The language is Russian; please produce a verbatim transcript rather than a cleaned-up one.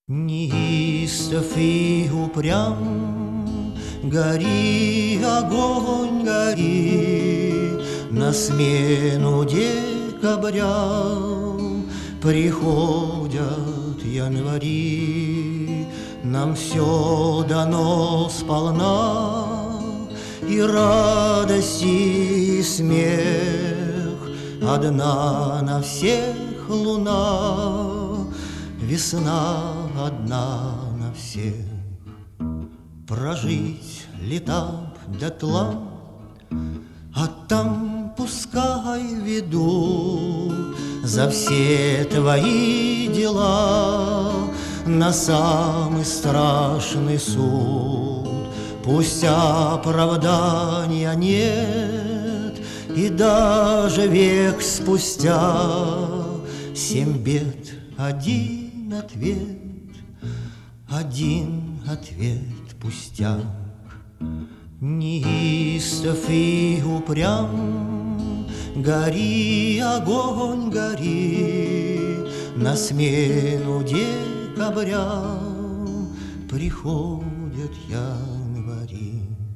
Неистов и упрям, гори, огонь, гори, на смену декабрям приходят январи. Нам все дано сполна, и радость, и смех, одна на всех луна, весна одна на всех. Прожить лета дотла, а там пускай ведут за все твои дела на самый страшный суд. Пусть оправдания нет, и даже век спустя семь бед, один ответ, один ответ пустяк. Неистов и упрям, гори, огонь, гори, на смену декабря приходят январи.